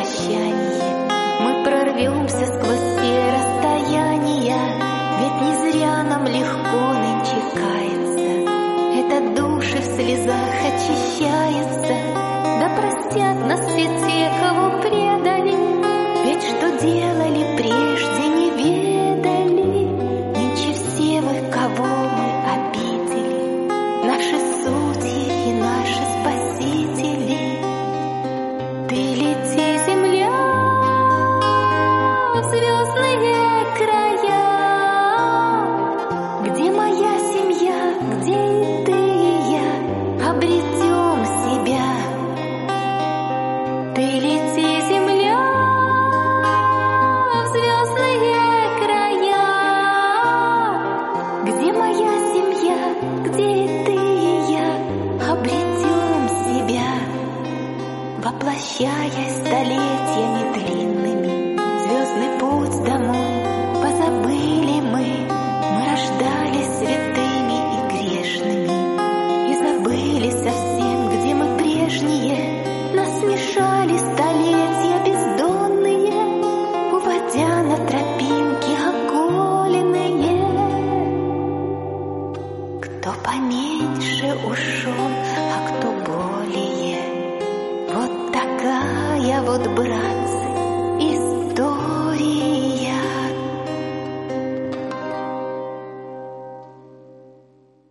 прощание. Мы прорвемся сквозь все расстояния, ведь не зря нам легко нынче каяться. Это души в слезах очищается. Да простят нас все те, кого предали, ведь что делали прежде не ведали. Нынче все вы, кого мы обидели, наши судьи и наши спасители. Ты лети, земля, в звездные края, где моя семья, где и ты, и я обретем себя. Ты лети, земля, в звездные края, где моя семья, где и ты, и я обретем себя. Воплощаясь столетиями длинными, звездный путь домой позабыли мы. Мы рождались святыми и грешными и забыли совсем, где мы прежние. Нас смешали столетия бездонные, уводя на тропинки оголенные. Кто поменьше ушел, а кто более. Вот такая вот, брат,